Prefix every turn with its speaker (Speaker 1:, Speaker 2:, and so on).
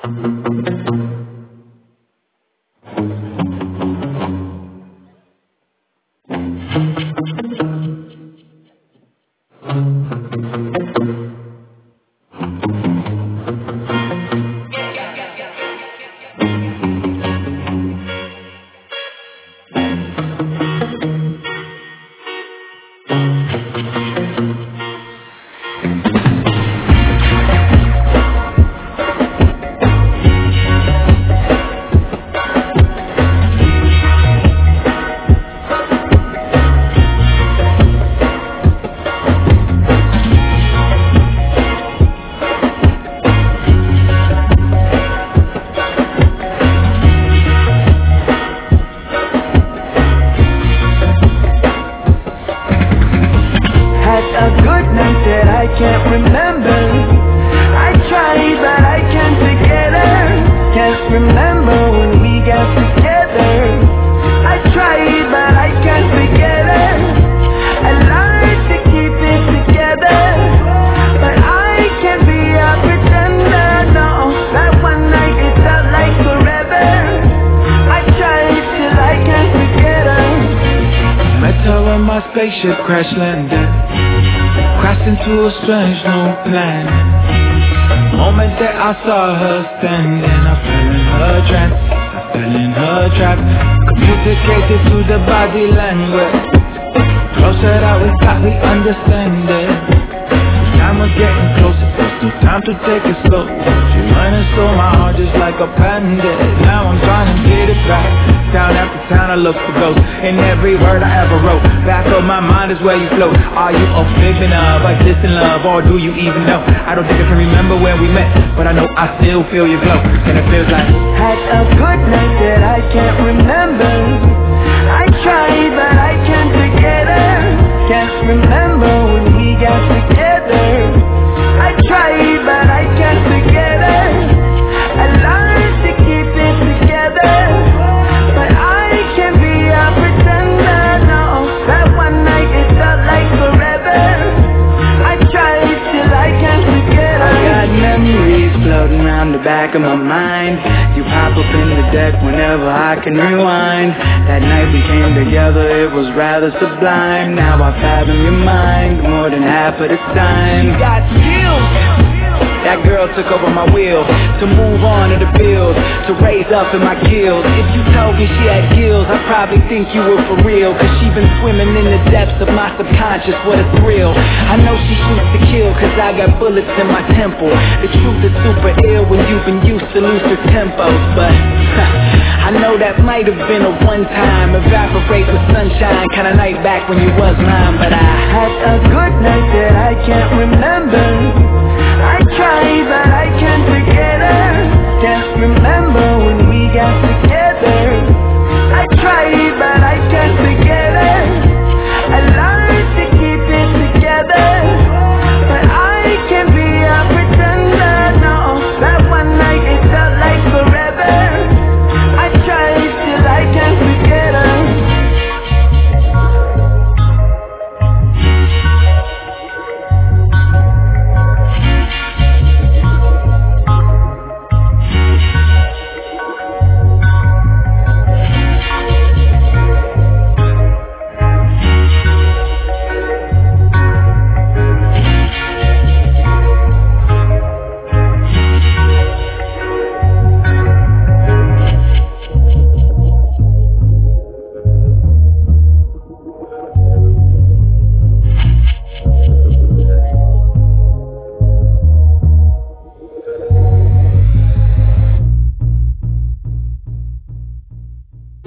Speaker 1: Spaceship crash landed, crashed into a strange new planet. Moment that I saw her standing, I fell in her trance, I fell in her trap. Communicated to the body language, closer that we got, we understand it. Time was getting closer, there's no time to take it slow. She running so my heart just like a bandit. Now I'm trying to get it back. Town after town I look for ghosts in every word I ever wrote. Back of my mind is where you float. Are you a fiction of existing love, or do you even know? I don't think I can remember when we met, but I know I still feel your glow. And it feels like
Speaker 2: had a good night that I can't remember. I tried but I can't forget her. Can't remember when we got together. I tried but I can't forget her. I learned to keep it together, but I can't be a pretender, no. That one night it felt like forever. I tried till I can't forget her. I got memories floating around the back of my mind. You pop up in the deck whenever I can rewind. That night we came together, it was rather sublime. Now I fathom your mind more than half of the time. You got skills. That girl took over my will, to move on to the field, to raise up in my guild. If you told me she had gills, I'd probably think you were for real, cause she been swimming in the depths of my subconscious, what a thrill. I know she shoots to kill, cause I got bullets in my temple. The truth is super ill when you've been used to looser tempos, but I know that might have been a one time, evaporate with sunshine kind of night back when you was mine. But I had a good night that I can't remember.